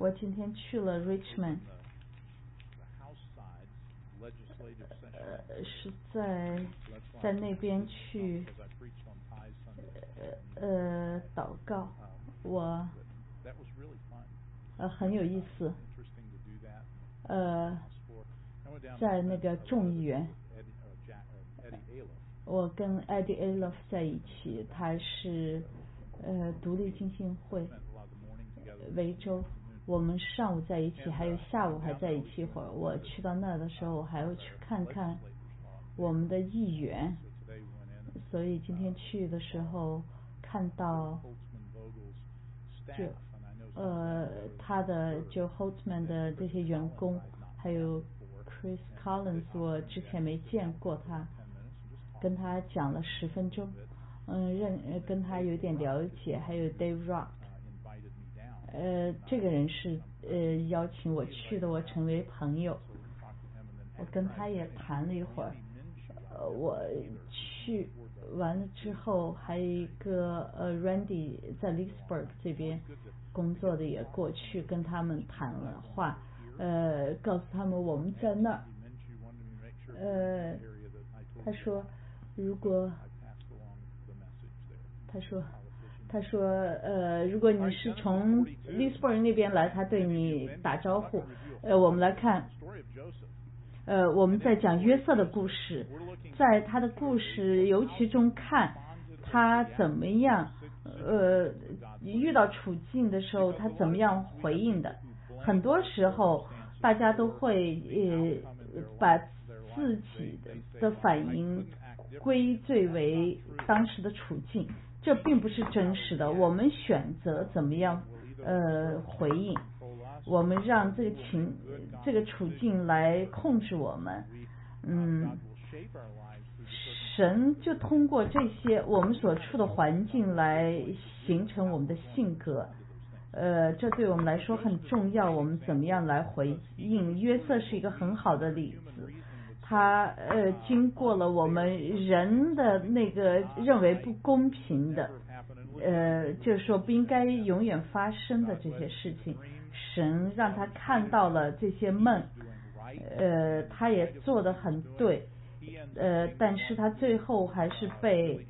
我今天去了 Richmond，是在那边去祷告，我很有意思，在那个众议院，我跟 Eddie Alof 在一起，他是独立浸信会维州，我们上午在一起，还有下午还在一起一会儿。我去到那的时候，我还要去看看我们的议员，所以今天去的时候看到就他的就 Holtzman 的这些员工，还有 Chris Collins， 我之前没见过他，跟他讲了10分钟，跟他有点了解，还有 Dave Rock， 这个人是邀请我去的，我成为朋友，我跟他也谈了一会儿，我去完了之后，还有一个Randy 在 Leesburg 这边工作的也过去跟他们谈了话，告诉他们我们在那儿，他说如果如果你是从 Leesburg 那边来，他对你打招呼。我们来看，我们在讲约瑟的故事，在他的故事尤其中看他怎么样遇到处境的时候他怎么样回应的。很多时候大家都会把自己的反应归罪为当时的处境，这并不是真实的。我们选择怎么样回应，我们让这个处境来控制我们。神就通过这些我们所处的环境来形成我们的性格，这对我们来说很重要。我们怎么样来回应？约瑟是一个很好的例子，他经过了我们人的那个认为不公平的，就是说不应该永远发生的这些事情，神让他看到了这些梦，他也做得很对，但是他最后还是被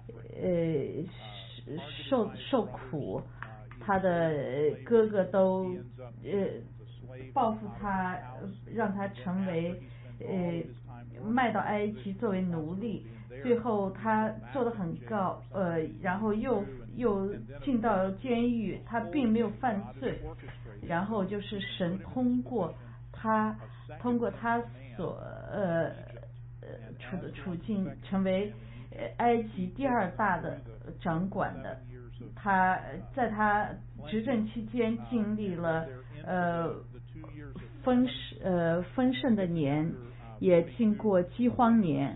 受苦，他的哥哥都报复他，让他成为卖到埃及作为奴隶，最后他做得很高，然后又进到监狱，他并没有犯罪，然后就是神通过他所处的处境成为埃及第2大的掌管的，他在他执政期间经历了丰盛的年，也经过饥荒年，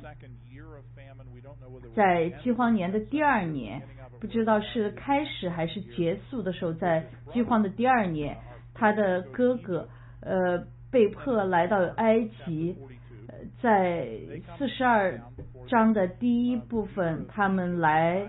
在饥荒年的第2年，不知道是开始还是结束的时候，在饥荒的第2年，他的哥哥被迫来到埃及，在42章的第1部分，他们来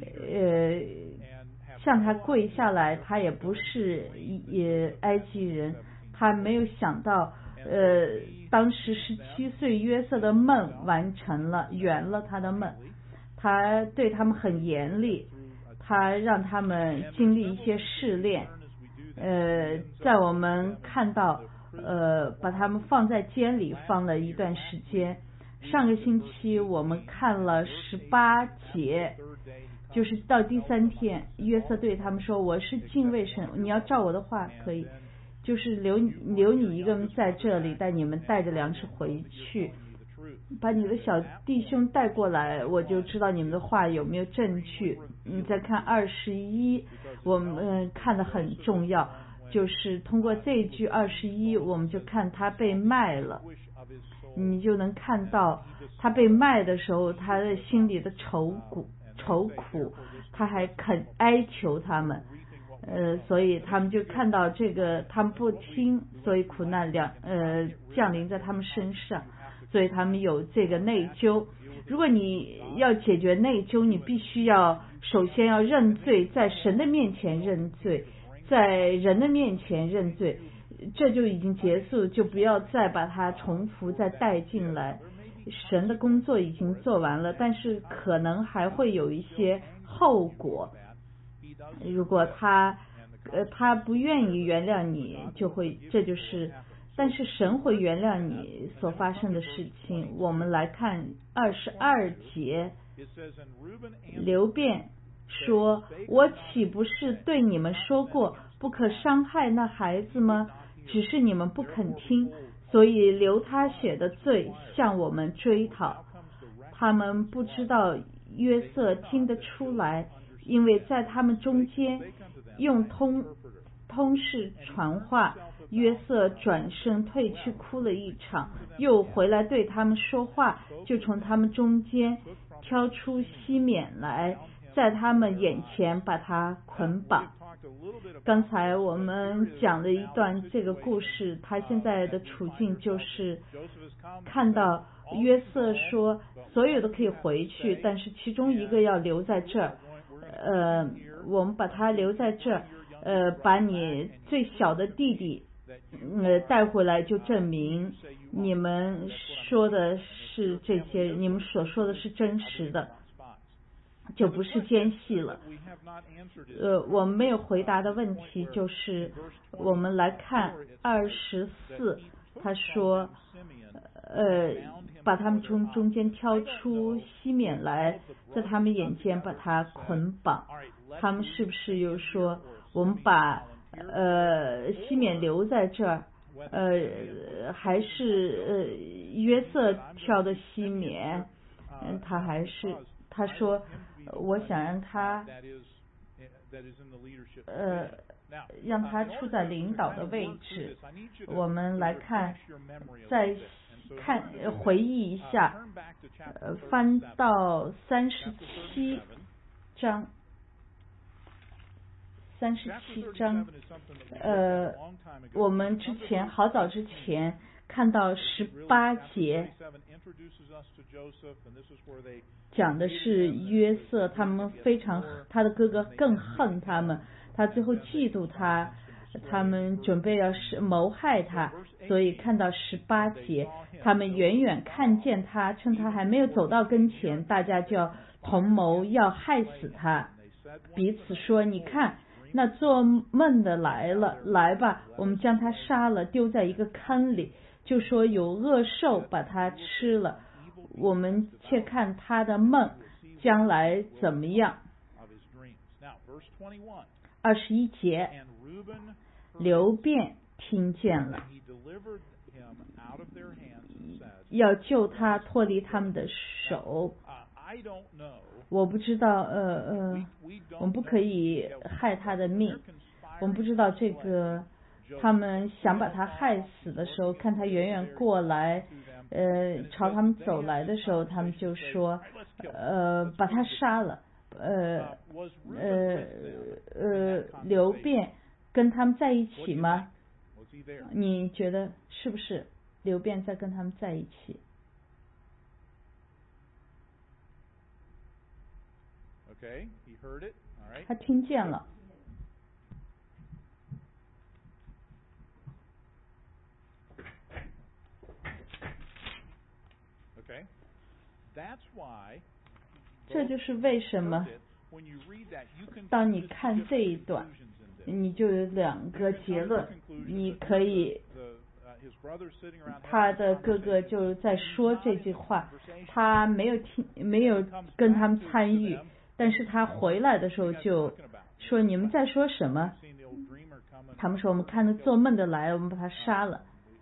向他跪下来，他也不是埃及人，他没有想到当时17岁约瑟的梦完成了，圆了他的梦，他对他们很严厉，他让他们经历一些试炼，在我们看到把他们放在监里放了一段时间。上个星期我们看了18节，就是到第3天，约瑟对他们说，我是敬畏神，你要照我的话可以，就是留你一个人在这里，带你们带着粮食回去，把你的小弟兄带过来，我就知道你们的话有没有证据。你再看21，我们看得很重要，就是通过这句21，我们就看他被卖了，你就能看到他被卖的时候，他的心里的愁苦，他还肯哀求他们，所以他们就看到这个，他们不听，所以苦难降临在他们身上，所以他们有这个内疚。如果你要解决内疚，你必须要首先要认罪，在神的面前认罪， 在人的面前认罪，这就已经结束，就不要再把它重复再带进来。神的工作已经做完了，但是可能还会有一些后果。如果他不愿意原谅你，这就是，但是神会原谅你所发生的事情。我们来看22节，流便说：我岂不是对你们说过，不可伤害那孩子吗？只是你们不肯听，所以流他血的罪向我们追讨。他们不知道约瑟听得出来，因为在他们中间用通事传话。约瑟转身退去哭了一场，又回来对他们说话，就从他们中间挑出西缅来，在他们眼前把他捆绑。刚才我们讲了一段这个故事，他现在的处境就是看到约瑟说所有的可以回去，但是其中一个要留在这儿。我们把他留在这儿，把你最小的弟弟带回来，就证明你们说的是这些，你们所说的是真实的，就不是奸细了。我们没有回答的问题就是，我们来看24，他说把他们从中间挑出西缅来，在他们眼前把他捆绑。他们是不是又说我们把西缅留在这儿，还是约瑟挑的西缅？他说我想让他让他处在领导的位置。我们来看，回忆一下，翻到37章。我们好早之前看到18节，讲的是约瑟，他的哥哥更恨他们，他最后嫉妒他，他们准备要谋害他，所以看到18节，他们远远看见他，趁他还没有走到跟前，大家就要同谋要害死他，彼此说：你看，那做梦的来了，来吧，我们将他杀了，丢在一个坑里，就说有恶兽把他吃了。我们且看他的梦将来怎么样。21节，流便听见了，要救他脱离他们的手。我不知道，我们不可以害他的命。我们不知道这个，他们想把他害死的时候，看他远远过来，朝他们走来的时候，他们就说，把他杀了。流便跟他们在一起吗？你觉得是不是流便在跟他们在一起他听见了。这就是为什么当你看这一段，你就有2个结论。你可以，他的哥哥就在说这句话，他没有跟他们参与，但是他回来的时候就说：你们在说什么？他们说：我们看到做梦的来了，我们把他杀了。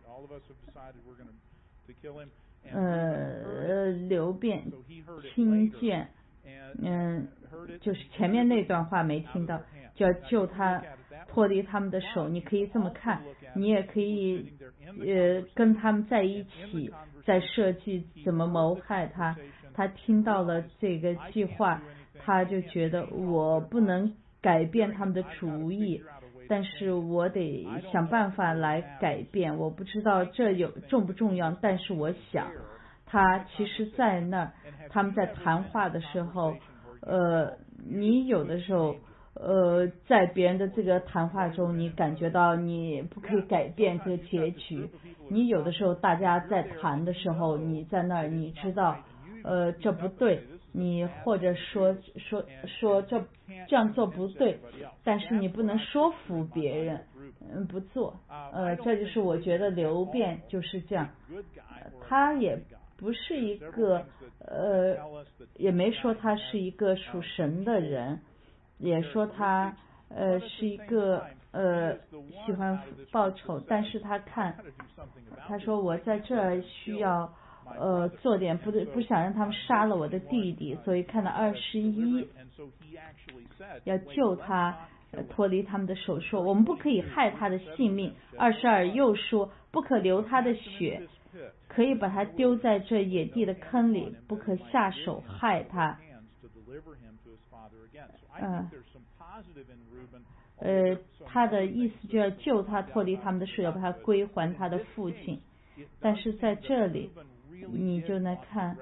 流便听见，就是前面那段话没听到，就要救他脱离他们的手。你可以这么看，你也可以跟他们在一起，在设计怎么谋害他。他听到了这个计划，他就觉得我不能改变他们的主意，但是我得想办法来改变。我不知道这重不重要，但是我想他其实在那儿，他们在谈话的时候，你有的时候在别人的这个谈话中，你感觉到你不可以改变这个结局。你有的时候大家在谈的时候，你在那儿，你知道，这不对，你或者说这样做不对，但是你不能说服别人，不做。这就是我觉得流辩就是这样，他也不是一个也没说他是一个属神的人。也说他是一个喜欢报仇，但是他说我在这儿需要做点不想让他们杀了我的弟弟，所以看到21要救他脱离他们的手，说我们不可以害他的性命。22又说不可流他的血，可以把他丢在这野地的坑里，不可下手害他。他的意思就要救他脱离他们的手，要把他归还他的父亲。但是在这里你就能看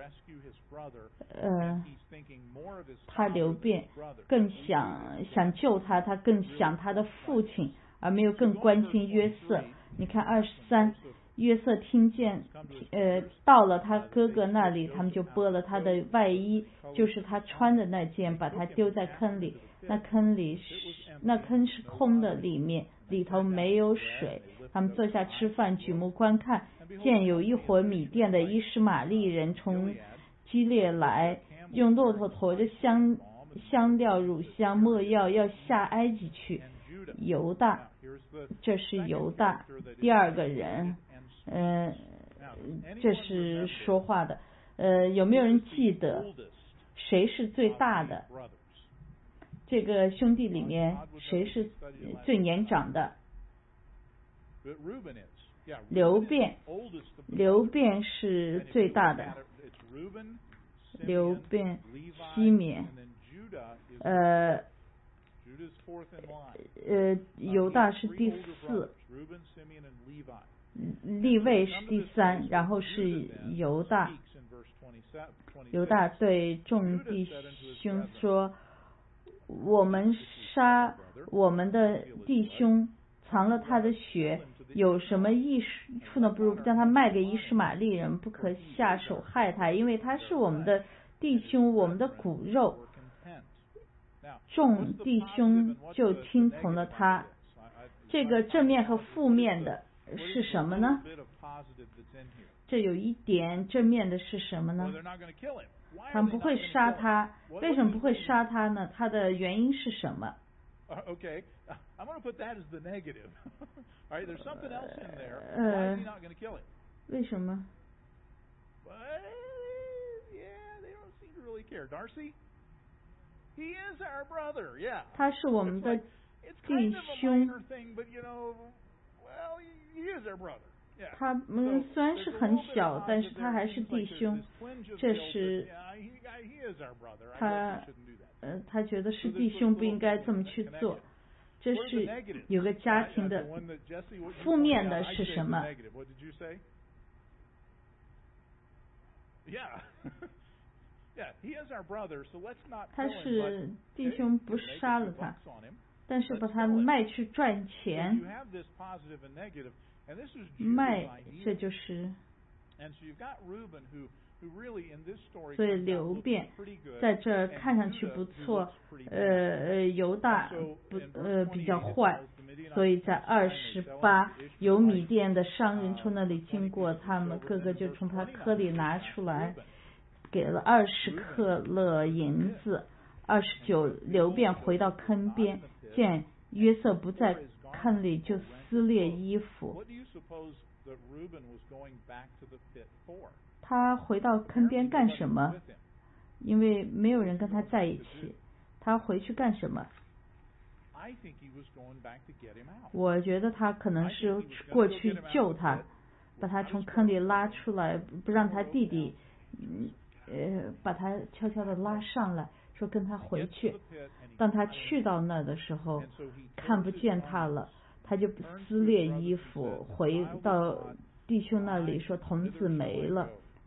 他流辩更想救他，他更想他的父亲，而没有更关心约瑟。你看23，约瑟听见到了他哥哥那里，他们就剥了他的外衣，就是他穿的那件，把他丢在坑里。那坑是空的，里头没有水。他们坐下吃饭，举目观看，见有一伙米甸的伊施玛利人从基列来，用骆驼驮着香料、乳香、没药，要下埃及去。犹大，这是犹大第二个人，这是说话的。有没有人记得谁是最大的？这个兄弟里面谁是最年长的？流辩是最大的。流辩、西缅，犹大是第4，利未是第3，然后是犹大。犹大对众弟兄说，我们杀我们的弟兄，藏了他的血，有什么益处呢？不如将他卖给伊施玛利人，不可下手害他，因为他是我们的弟兄，我们的骨肉。众弟兄就听从了他。这个正面和负面的是什么呢？这有一点正面的是什么呢？他们不会杀他。为什么不会杀他呢？他的原因是什么？为什么？他是我们的弟兄。他虽然是很小，但是他还是弟兄。这是他觉得是弟兄，不应该这么去做。这是有个家庭的。负面的是什么？他是弟兄，不杀了他，但是把他卖去赚钱。卖，这就是所以流辩在这儿看上去不错，犹大比较坏，所以在28有米甸的商人从那里经过，他们哥哥就从他科里拿出来，给了20克勒银子。29流辩回到坑边，见约瑟不在坑里，就撕裂衣服。他回到坑边干什么？因为没有人跟他在一起。他回去干什么？我觉得他可能是过去救他，把他从坑里拉出来，不让他弟弟把他悄悄地拉上来，说跟他回去。当他去到那的时候，看不见他了，他就撕裂衣服，回到弟兄那里说，童子没了，我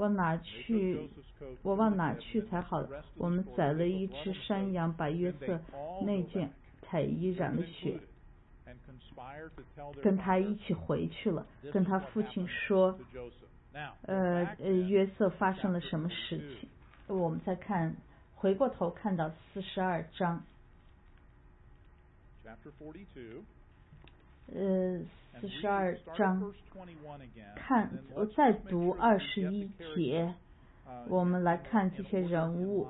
往哪去才好？我们宰了一只山羊，把约瑟那件才依然的血，跟他一起回去了，跟他父亲说，约瑟发生了什么事情。我们再看，回过头看到42章，42章，看，我再读21节，我们来看这些人物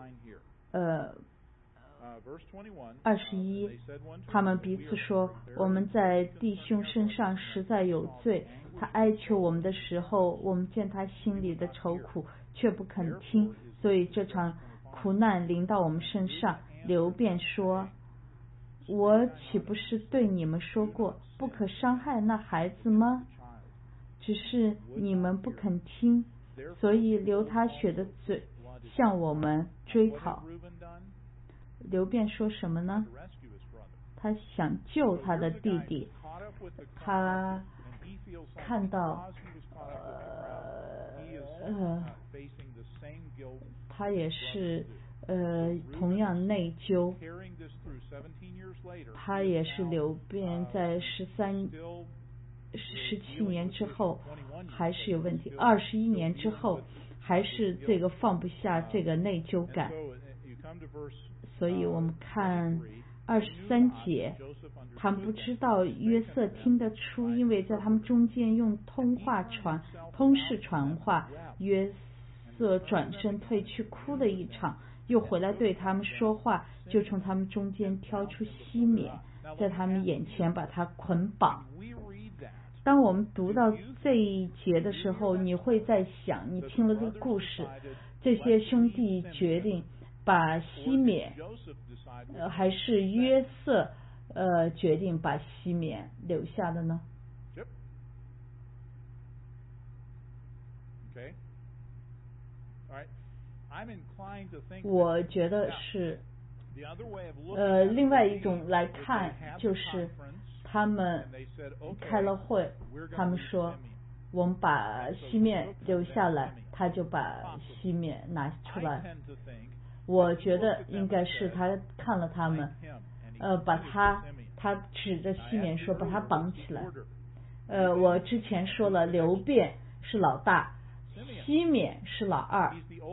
，21，他们彼此说，我们在弟兄身上实在有罪，他哀求我们的时候，我们见他心里的愁苦，却不肯听，所以这场苦难临到我们身上。流便说，我岂不是对你们说过，不可伤害那孩子吗？只是你们不肯听，所以流他血的嘴向我们追讨。流便说什么呢？他想救他的弟弟，他看到他也是同样内疚，他也是流便在17年之后还是有问题，21年之后还是这个放不下这个内疚感。所以我们看23节，他们不知道约瑟听得出，因为在他们中间用通事传话，约瑟转身退去哭了一场，又回来对他们说话，就从他们中间挑出西缅，在他们眼前把他捆绑。当我们读到这一节的时候，你会在想，你听了这个故事，这些兄弟决定把西缅还是约瑟决定把西缅留下的呢？我觉得是另外一种来看，就是他们开了会，他们说我们把西缅留下来，他就把西缅拿出来。我觉得应该是他看了他们把他指着西缅说把他绑起来。我之前说了，流便是老大，西缅是老二，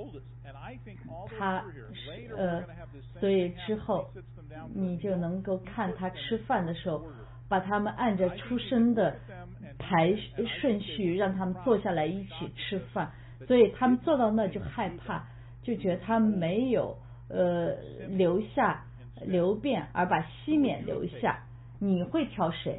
他所以之后你就能够看他吃饭的时候，把他们按着出生的排顺序让他们坐下来一起吃饭，所以他们坐到那就害怕，就觉得他没有留下流便而把西缅留下。你会挑谁？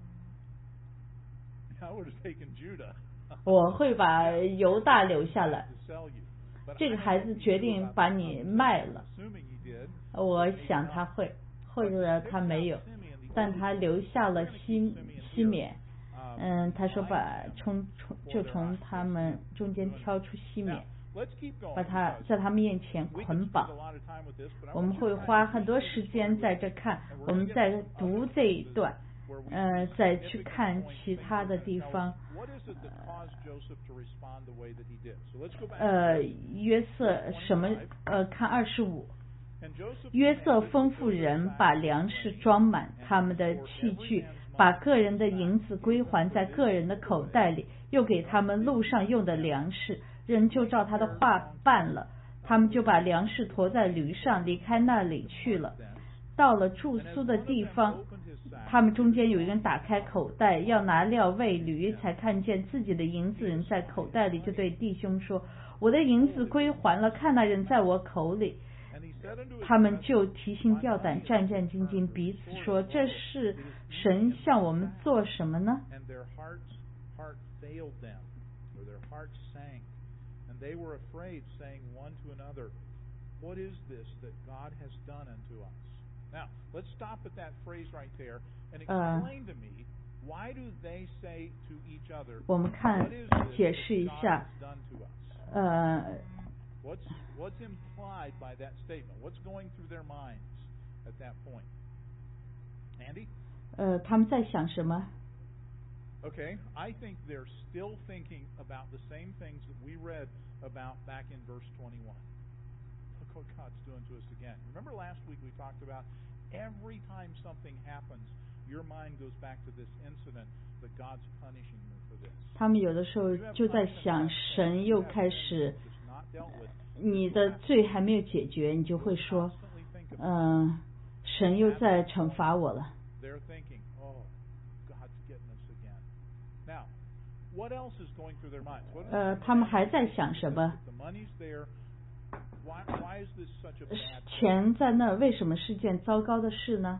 我会把犹大留下来。这个孩子决定把你卖了，我想他会，或者他没有，但他留下了西缅。他说从他们中间挑出西缅，把他在他们面前捆绑。我们会花很多时间在这看，我们在读这一段，再去看其他的地方。约瑟什么？看25。约瑟吩咐人把粮食装满他们的器具，把个人的银子归还在个人的口袋里，又给他们路上用的粮食。人就照他的话办了，他们就把粮食驮在驴上，离开那里去了。到了住宿的地方，他们中间有一个人打开口袋要拿料喂驴，才看见自己的银子仍在口袋里，就对弟兄说，我的银子归还了，看那人在我口里。他们就提心吊胆，战战兢兢，彼此说，这是神向我们做什么呢？我们看解释一下 What's implied by that statement? What's going through their minds at that point? Andy? 他们在想什么？ Okay, I think they're still thinking about the same things that we read about back in verse 21. Look what God's doing to us again. Remember last week we talked about every time something happens, your mind goes back to this incident that God's punishing me for this. 他们有的时候就在想，神又开始，你的罪还没有解决，你就会说，神又在惩罚我了。 They're thinking, oh, God's getting us again. Now, what else is going through their minds? 他们还在想什么？ The money's there. Why is this such a bad thing? 钱在那儿，为什么是件糟糕的事呢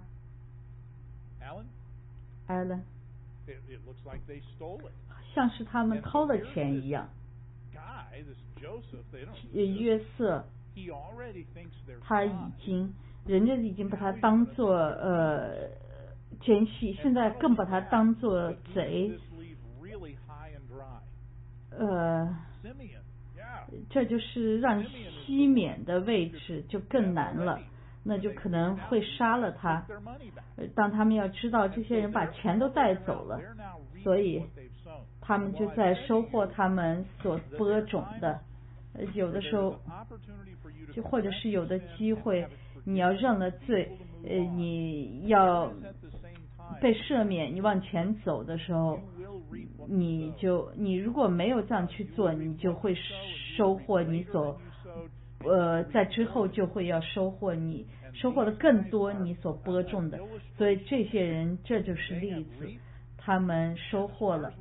Alan? ？Alan， It looks like they stole it. 像是他们偷了钱一样。 Guy, this Joseph, they don't. 约瑟， He already thinks they're 他已 spies. 经，人家已经把他当作奸细，现在更把他当作 But who 贼 does。this leave really high and dry? Simeon. Yeah. 这就是让西缅的位置就更难了，那就可能会杀了他。 Their money back. 当他们要知道这些人把钱都带走了， They're now reaping 所以 what they've sown. 他们就在收获他们所播种的。有的时候 There's an opportunity for you to 就或者 confess 是有的 your sin 机 and 会 have it forgiven 你要认了 and be 罪 able to move on. 你要 At the same time, 被赦免，你往前走的时候 you will reap what 你 you 就你如果没有这样去做，你就会收获你所在之后就会要收获你收获的更多你所播种的，所以这些人这就是例子，他们收获了。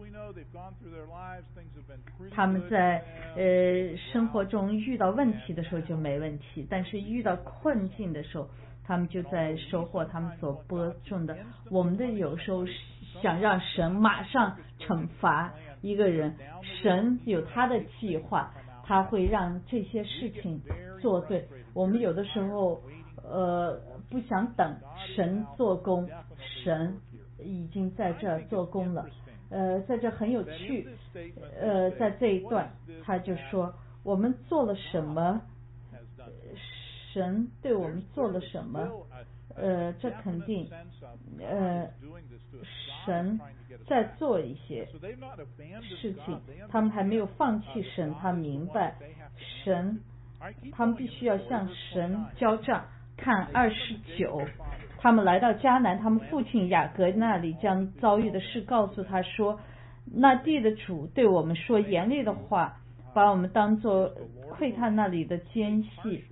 他们在生活中遇到问题的时候就没问题，但是遇到困境的时候，他们就在收获他们所播种的。我们的有时候想让神马上惩罚一个人，神有他的计划，他会让这些事情做对。我们有的时候不想等神做工，神已经在这儿做工了。在这很有趣，在这一段他就说我们做了什么，神对我们做了什么，这肯定神在做一些事情，他们还没有放弃神，他明白神，他们必须要向神交账。看29，他们来到迦南，他们父亲雅各那里将遭遇的事告诉他说，那地的主对我们说严厉的话，把我们当作窥探那里的奸细。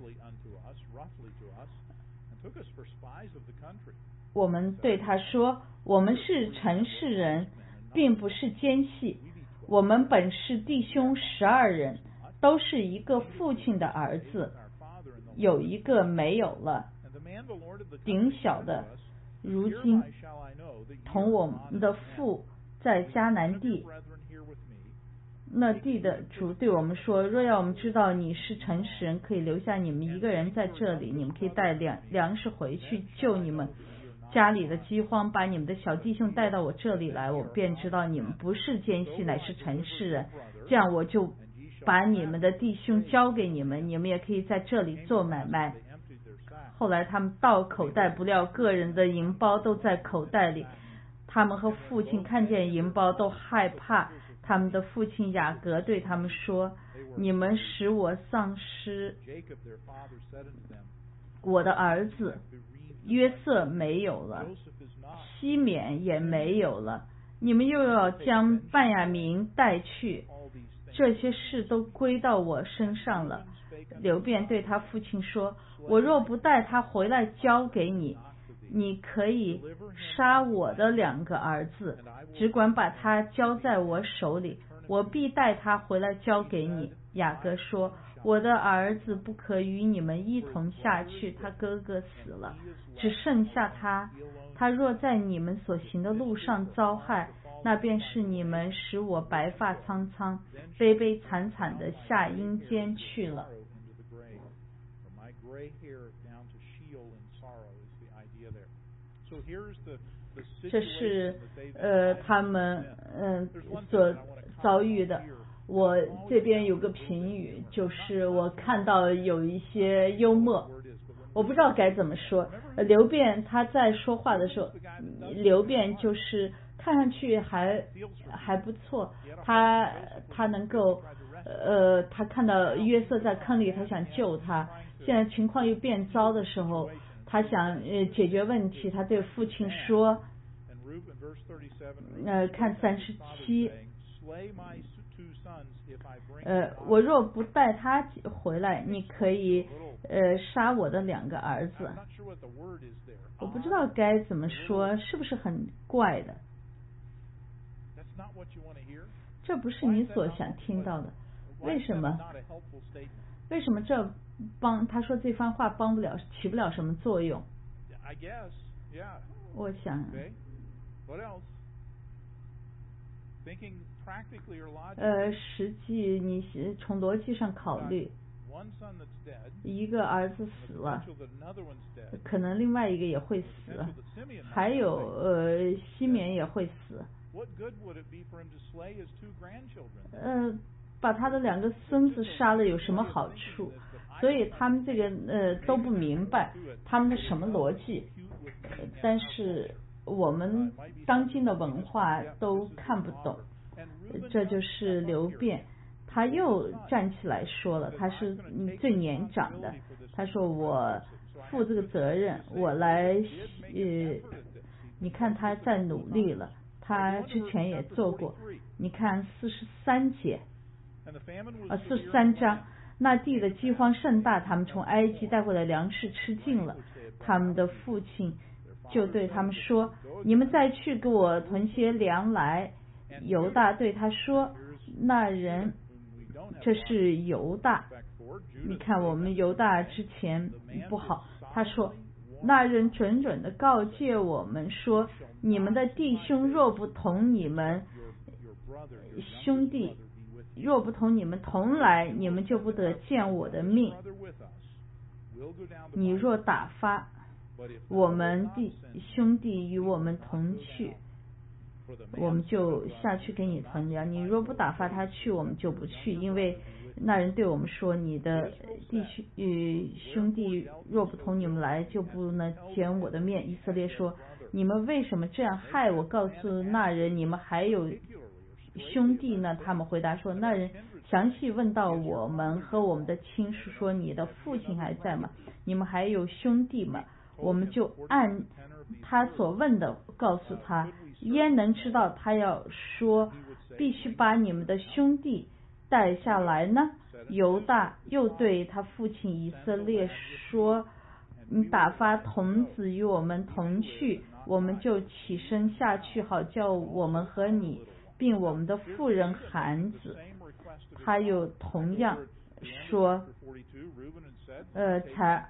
我们对他说，我们是城市人，并不是奸细，我们本是弟兄12人，都是一个父亲的儿子，有一个没有了，顶小的如今同我们的父在迦南地。那地的主对我们说，若要我们知道你是诚实人，可以留下你们一个人在这里，你们可以带粮食回去救你们家里的饥荒，把你们的小弟兄带到我这里来，我便知道你们不是奸细，乃是诚实人，这样我就把你们的弟兄交给你们，你们也可以在这里做买卖。后来他们倒口袋，不料个人的银包都在口袋里，他们和父亲看见银包都害怕。他们的父亲雅各对他们说，你们使我丧失我的儿子。约瑟没有了，西缅也没有了，你们又要将半雅明带去，这些事都归到我身上了。流便对他父亲说，我若不带他回来交给你，你可以杀我的2个儿子，只管把他交在我手里，我必带他回来交给你。雅各说，我的儿子不可与你们一同下去，他哥哥死了，只剩下他，他若在你们所行的路上遭害，那便是你们使我白发苍苍、悲悲惨惨的下阴间去了。这是他们所遭遇的。我这边有个评语，就是我看到有一些幽默，我不知道该怎么说。刘辩他在说话的时候，刘辩就是看上去还不错，他能够他看到约瑟在坑里，他想救他，现在情况又变糟的时候， 他想解决问题，他对父亲说，看37，我若不带他回来，你可以杀我的2个儿子。我不知道该怎么说，是不是很怪的？这不是你所想听到的。为什么？为什么他说这番话起不了什么作用？我想，实际你从逻辑上考虑，一个儿子死了，可能另外一个也会死，还有西缅也会死。把他的2个孙子杀了有什么好处？所以他们这个都不明白他们的什么逻辑，但是我们当今的文化都看不懂。这就是流辩，他又站起来说了，他是最年长的，他说我负这个责任，我来你看他在努力了，他之前也做过，你看43章，那地的饥荒甚大，他们从埃及带回来粮食吃尽了，他们的父亲就对他们说，你们再去给我囤些粮来。犹大对他说，那人，这是犹大，你看我们犹大之前不好，他说那人准的告诫我们说，你们的弟兄若不同你们兄弟，若不同你们同来，你们就不得见我的命。你若打发我们兄弟与我们同去，我们就下去给你囤粮，你若不打发他去，我们就不去，因为那人对我们说，你的兄弟若不同你们来，就不能见我的面。以色列说，你们为什么这样害我？告诉那人，你们还有兄弟呢？他们回答说，那人详细问到我们和我们的亲属说，你的父亲还在吗？你们还有兄弟吗？我们就按他所问的告诉他，焉能知道他要说必须把你们的兄弟带下来呢？犹大又对他父亲以色列说，你打发童子与我们同去，我们就起身下去，好叫我们和你并我们的妇人孩子。他又同样说才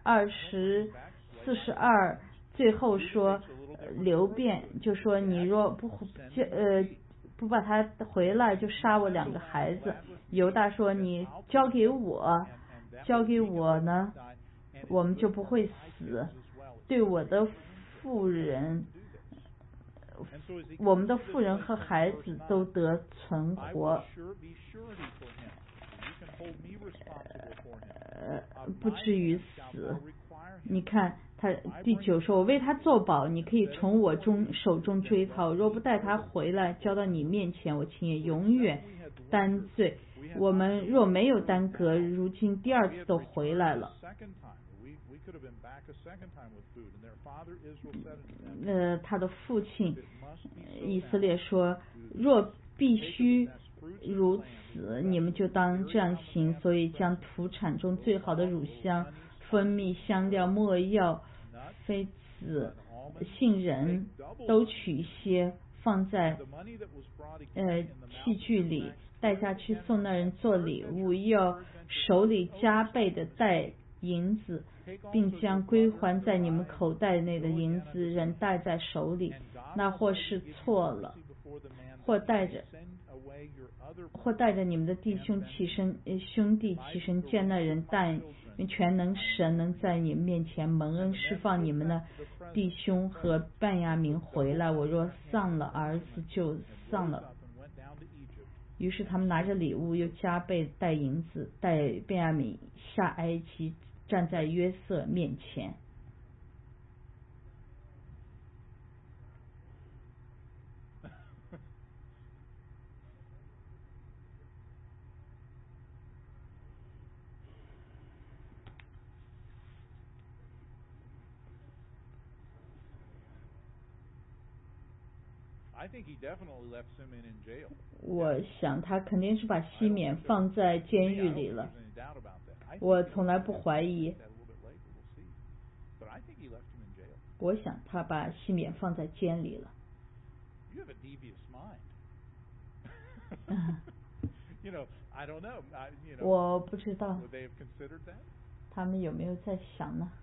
42，最后说流辩，就说你若不把他回来，就杀我2个孩子。犹大说，你交给我呢，我们就不会死，对我的妇人，我们的妇人和孩子都得存活，不至于死。你看他第9说，我为他作保，你可以从我手中追讨，若不带他回来交到你面前，我情愿永远担罪。我们若没有耽搁，如今第2次都回来了。他的父亲以色列说，若必须如此，你们就当这样行。所以将土产中最好的乳香、蜂蜜、香料、没药、榧子、杏仁都取一些，放在器具里，带下去送那人做礼物，要手里加倍的带银子，并将归还在你们口袋内的银子人带在手里。那或是错了，或带着你们的兄弟起身见那人，但全能神能在你们面前蒙恩释放你们的弟兄和便雅悯回来。我若丧了儿子，就丧了。于是他们拿着礼物，又加倍带银子，带便雅悯下埃及，站在约瑟面前。 I think he definitely left Simeon in jail. 我想他肯定是把西缅放在监狱里了。 There's any doubt about that. I think 我从来不怀疑。 that a little bit later. We'll see. But I think he left him in jail. 我想他把西缅放在监里了。 You have a devious mind. You know, I don't know. You know, 我不知道 would they have considered that? 他们有没有在想呢？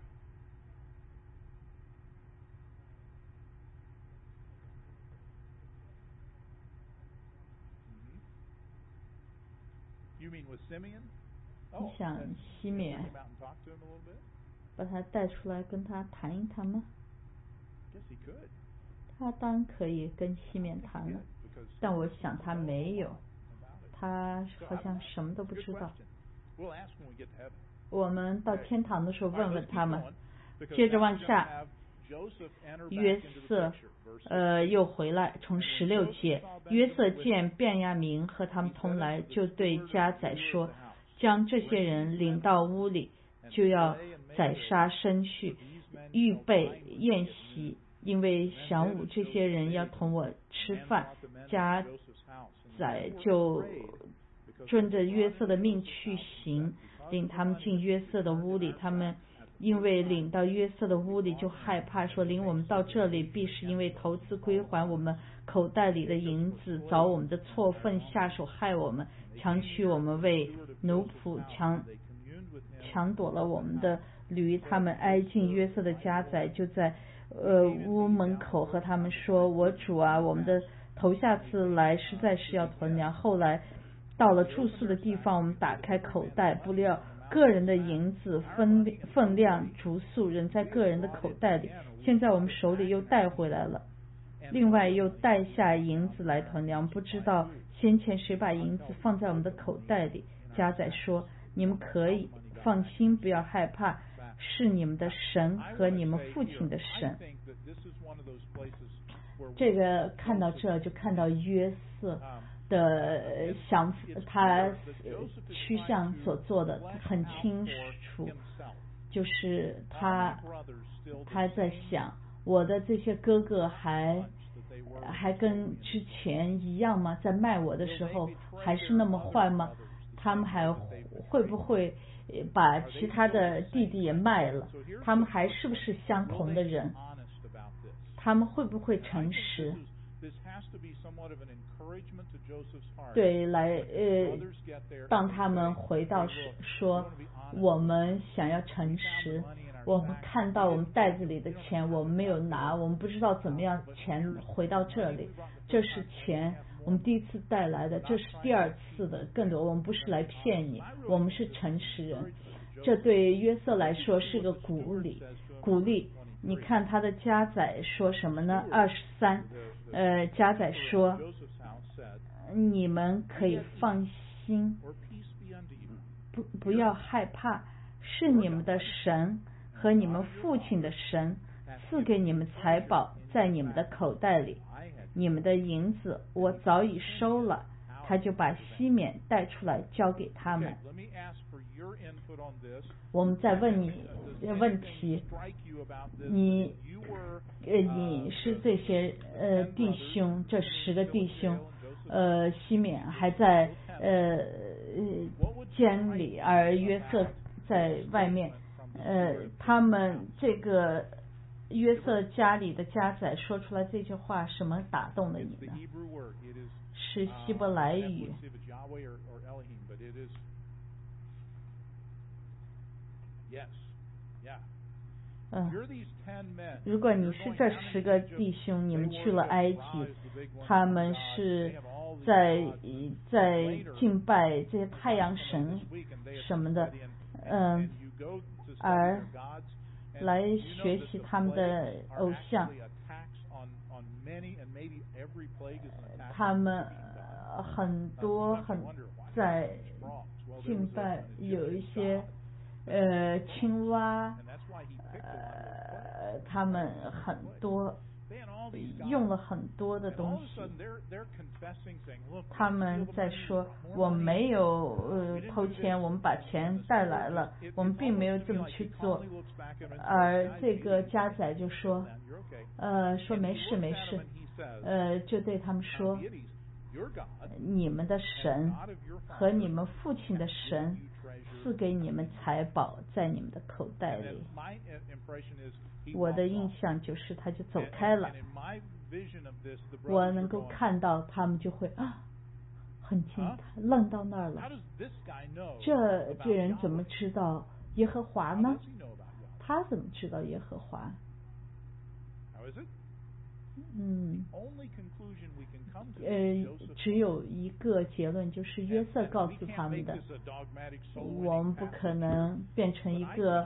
You mean with Simeon? 你想 and 西缅 bring him out and talk to him a little bit? 把他带出来跟他谈一谈吗？ Guess he could. 他当然可以跟西缅谈了， Because 但我想他没有， about it. 他好像什么都不 Good 知道。 question. We'll ask when we get to heaven. 我们到天堂的时候 All right, 问 let's 问 keep 他们。 going, because 接着 now 往 we're gonna 下 have Joseph enter back 约 into the 瑟 picture. Verse 又回来，从16节，约瑟见便雅悯和他们同来，就对家宰说，将这些人领到屋里，就要宰杀牲畜，预备宴席，因为晌午这些人要同我吃饭。家宰就遵着约瑟的命去行，领他们进约瑟的屋里。他们因为领到约瑟的屋里，就害怕，说领我们到这里，必是因为投资归还我们口袋里的银子，找我们的错份，下手害我们，强取我们为奴仆，抢夺了我们的驴。他们挨近约瑟的家宰，就在屋门口和他们说，我主啊，我们的头下次来实在是要囤粮。后来到了住宿的地方，我们打开口袋，不料个人的银子分量足数，仍在个人的口袋里。现在我们手里又带回来了，另外又带下银子来囤粮，不知道先前谁把银子放在我们的口袋里。家宰说，你们可以放心，不要害怕，是你们的神和你们父亲的神。这个看到这就看到约瑟的他趋向所做的很清楚，就是他在想，我的这些哥哥还跟之前一样吗？在卖我的时候还是那么坏吗？他们还会不会把其他的弟弟也卖了？他们还是不是相同的人？他们会不会诚实？对，来当他们回到说我们想要诚实，我们看到我们袋子里的钱我们没有拿，我们不知道怎么样钱回到这里，这是钱我们第一次带来的，这是第二次的更多，我们不是来骗你，我们是诚实人。这对约瑟来说是个鼓励。你看他的家宰说什么呢？23家宰说，你们可以放心，不要害怕，是你们的神和你们父亲的神赐给你们财宝在你们的口袋里，你们的银子我早已收了。他就把西缅带出来交给他们。我们再问你问题，你是这些弟兄，这10个弟兄，西缅还在监里，而约瑟在外面，他们这个约瑟家里的家宰说出来这句话，什么打动了你呢？是希伯来语。如果你是这10个弟兄，你们去了埃及，他们是在敬拜这些太阳神什么的，而来学习他们的偶像，他们很多在敬拜，有一些青蛙，他们很多用了很多的东西，他们在说我没有偷钱，我们把钱带来了，我们并没有这么去做。而这个家宰就说没事， 就对他们说，你们的神和你们父亲的神赐给你们财宝在你们的口袋里。我的印象就是他就走开了。我能够看到他们就会很惊讶，愣到那儿了。这人怎么知道耶和华呢？他怎么知道耶和华？只有一个结论，就是约瑟告诉他们的。我们不可能变成一个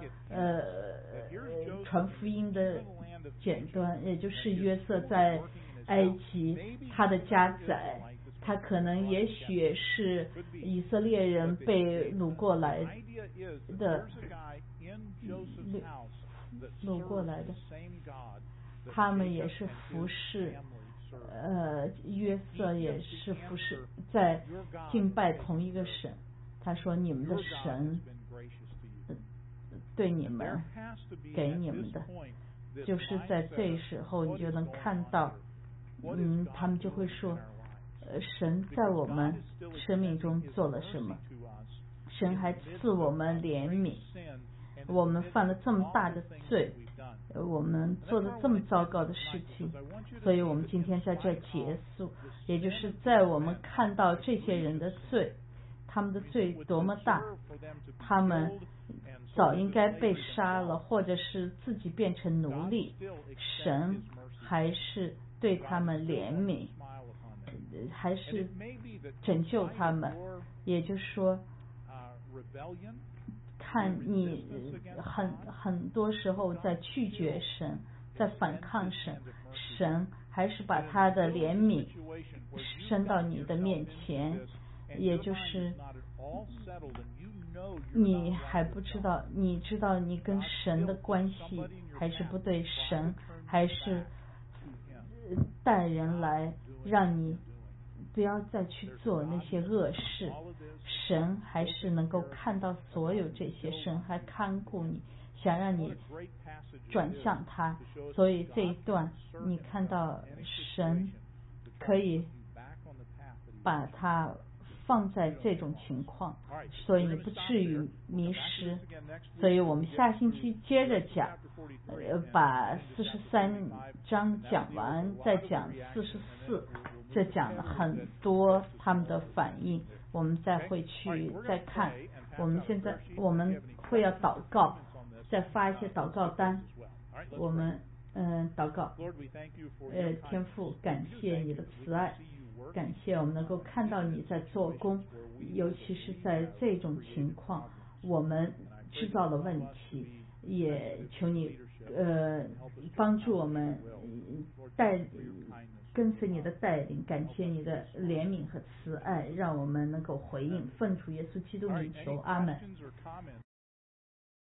传福音的简单，也就是约瑟在埃及他的家宰，他可能也许是以色列人被掳过来的，他们也是服侍，约瑟也是服侍，在敬拜同一个神。他说你们的神对你们给你们的，就是在这时候你就能看到，他们就会说，神在我们生命中做了什么？神还赐我们怜悯，我们犯了这么大的罪，我们做了这么糟糕的事情，所以我们今天在这结束，也就是在我们看到这些人的罪，他们的罪多么大，他们早应该被杀了，或者是自己变成奴隶，神还是对他们怜悯，还是拯救他们。也就是说，看你很多时候在拒绝神，在反抗神，神还是把他的怜悯伸到你的面前，也就是你还不知道，你知道你跟神的关系还是不对，神还是带人来让你不要再去做那些恶事，神还是能够看到所有这些，神还看顾你，想让你转向他。所以这一段你看到神可以把它放在这种情况，所以你不至于迷失。所以我们下星期接着讲，把43章讲完，再讲44，这讲了很多他们的反应，我们再会去再看。我们会要祷告，再发一些祷告单。我们祷告，天父，感谢你的慈爱，感谢我们能够看到你在做工，尤其是在这种情况，我们制造了问题，也求你帮助我们跟随你的带领，感谢你的怜悯和慈爱，让我们能够回应，奉主耶稣基督名求，阿们。